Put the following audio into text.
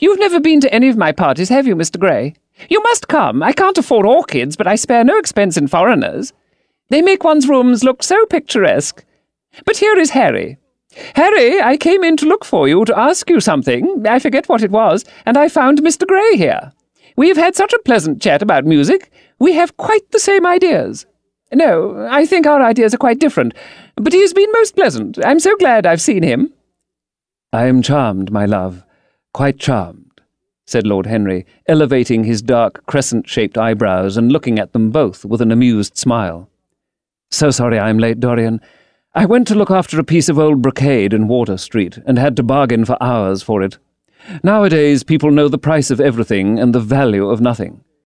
You've never been to any of my parties, have you, Mr. Gray? You must come. I can't afford orchids, but I spare no expense in foreigners. They make one's rooms look so picturesque. But here is Harry. Harry, I came in to look for you, to ask you something. I forget what it was, and I found Mr. Gray here. We've had such a pleasant chat about music. We have quite the same ideas. No, I think our ideas are quite different, but he has been most pleasant. I'm so glad I've seen him. I am charmed, my love, quite charmed, said Lord Henry, elevating his dark crescent-shaped eyebrows and looking at them both with an amused smile. So sorry I'm late, Dorian. I went to look after a piece of old brocade in Water Street, and had to bargain for hours for it. Nowadays people know the price of everything and the value of nothing.